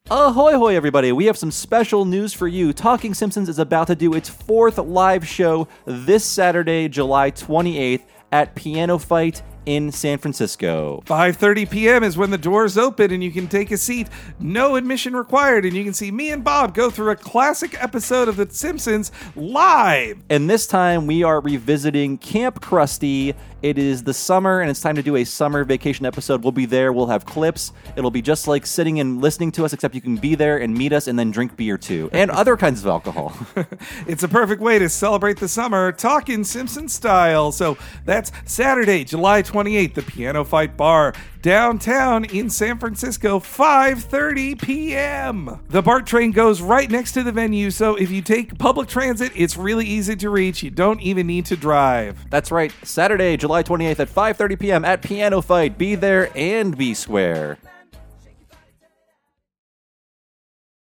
Ahoy hoy everybody, we have some special news for you. Talking Simpsons is about to do its 4th live show this Saturday, July 28th at Piano Fight in San Francisco. 5:30 p.m. is when the doors open and you can take a seat. No admission required, and you can see me and Bob go through a classic episode of The Simpsons live. And this time we are revisiting Camp Krusty. It is the summer, and it's time to do a summer vacation episode. We'll be there. We'll have clips. It'll be just like sitting and listening to us, except you can be there and meet us and then drink beer too, and other kinds of alcohol. It's a perfect way to celebrate the summer, talking Simpsons style. So that's Saturday, July 28th, the Piano Fight Bar, downtown in San Francisco, 5:30 p.m. The BART train goes right next to the venue, so if you take public transit, it's really easy to reach. You don't even need to drive. That's right. Saturday, July 28th at 5:30 p.m. at Piano Fight. Be there and be square.